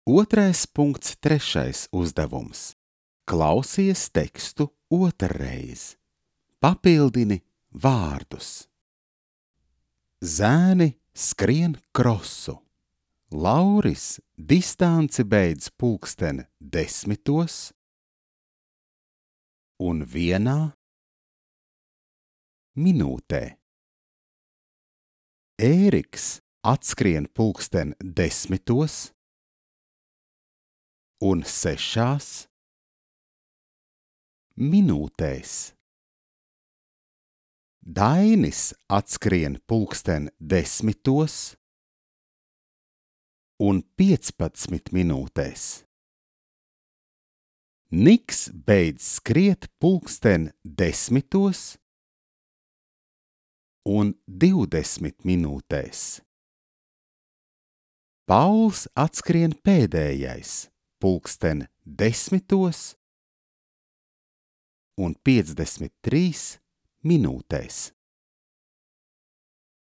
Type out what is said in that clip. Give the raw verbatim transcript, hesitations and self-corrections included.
Otrais punkts, trešais uzdevums. Klausies tekstu otrreiz. Papildini vārdus. Zēni skrien krosu. Lauris distanci beidz pulksten desmitos un vienā minūtē. Ēriks atskrien pulksten desmitos un sešās minūtēs. Dainis atskrien pulksten desmitos un piecpadsmit minūtēs. Niks beidz skriet pulksten desmitos un divdesmit minūtēs. Pauls atskrien pēdējais pulksten desmitos un piecdesmit trīs minūtēs.